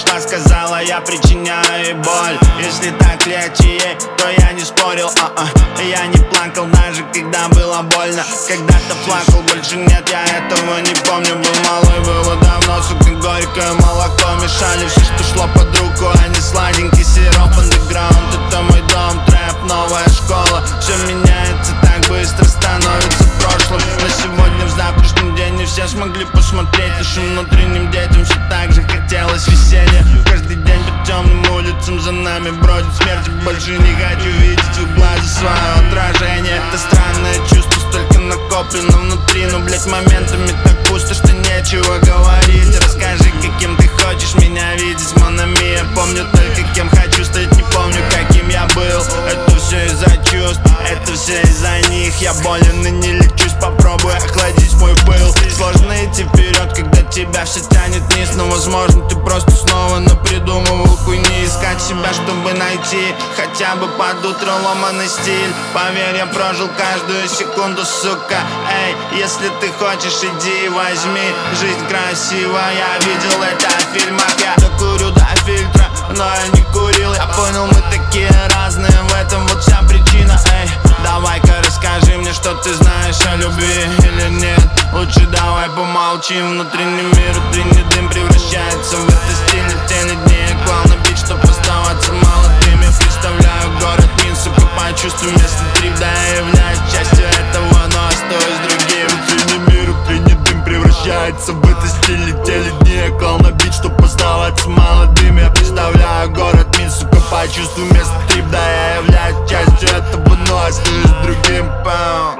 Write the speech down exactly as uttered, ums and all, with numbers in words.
Москва сказала, я причиняю ей боль. Если так легче ей, то я не спорил, а-а. Я не плакал даже когда было больно. Когда-то плакал, больше нет, я этого не помню. Был малой, было давно, сука, горькое молоко. Мешали все, что шло под руку, а не сладенький сироп. Андеграунд, это мой дом, трэп, новая школа. Все меняется так быстро, становится прошлым. На сегодня, в завтрашний день не все смогли посмотреть. Нашим внутренним детям все так же хотелось веселья. Каждый день по темным улицам за нами бродит смерть. Больше не хочу видеть в глаза свое отражение. Это странное чувство, столько накоплено внутри. Но, блять, моментами так пусто, что нечего говорить. Расскажи, каким ты хочешь меня видеть, Монами. Я помню только кем хочу стать, не помню каким я был. Это все из-за чувств, это все из-за них. Я болен и не лечусь, попробуй охладить мой пыл. Сложно идти вперед, когда тебя все тянет вниз. Но возможно ты просто снова напридумывал хуйни. Искать себя, чтобы найти хотя бы под утро ломаный стиль. Поверь, я прожил каждую секунду, сука. Эй, если ты хочешь, иди и возьми. Жизнь красивая, я видел это в фильмах. Я докурю до фильтра, но я не курил. Я понял, мы такие разные, в этом вот вся причина. Эй, давай-ка расскажи мне, что ты знаешь о любви или нет. Лучше давай помолчим. Внутренний мир, утренний дым превращается в это стиль. В тени дней я клал на бит, чтоб оставаться молодым. Я представляю город Минск и почувствую местный трип. Да, я являюсь частью этого, но остаюсь другим. Внутренний мир, утренний дым превращается в это стиль. В тени дней я клал на бит, чтоб оставаться молодым. Я представляю город Минск и почувствую местный трип. Да, я являюсь частью этого, но остаюсь другим. Пау.